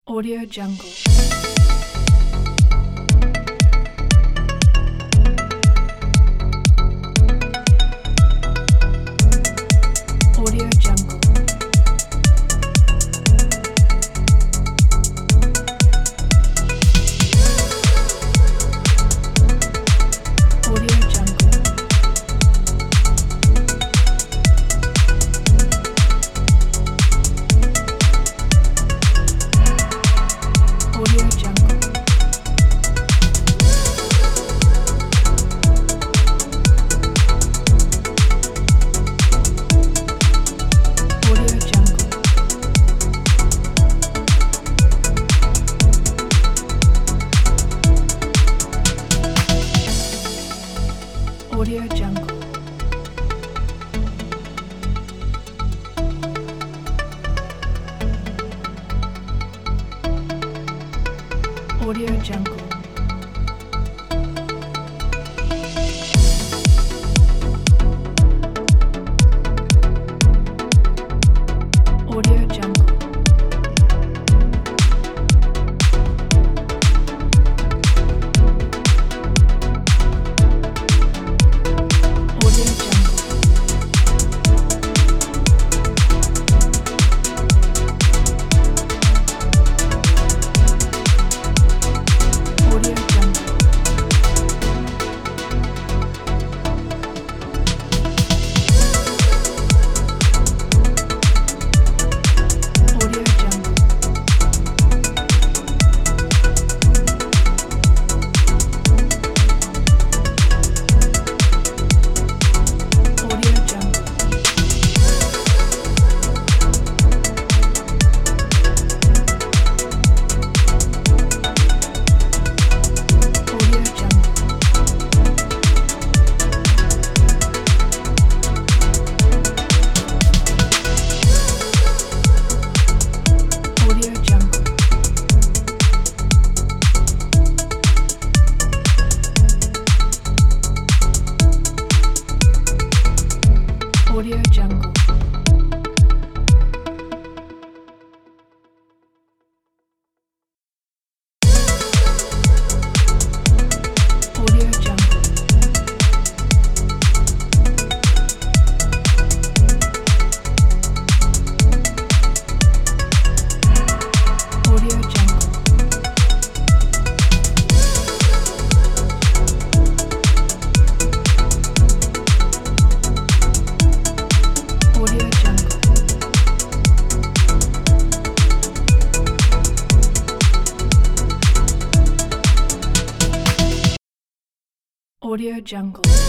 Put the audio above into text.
Audio Jungle. Audio Jungle. Audio Jungle. Audio Jungle. Audio Jungle. Audio Jungle. Audio Jungle. Audio Jungle. Audio Jungle. Audio Jungle. Audio Jungle. Audio Jungle. Audio Jungle. Audio Jungle. Audio Jungle. Audio Jungle. Audio Jungle. Audio Jungle. Audio Jungle.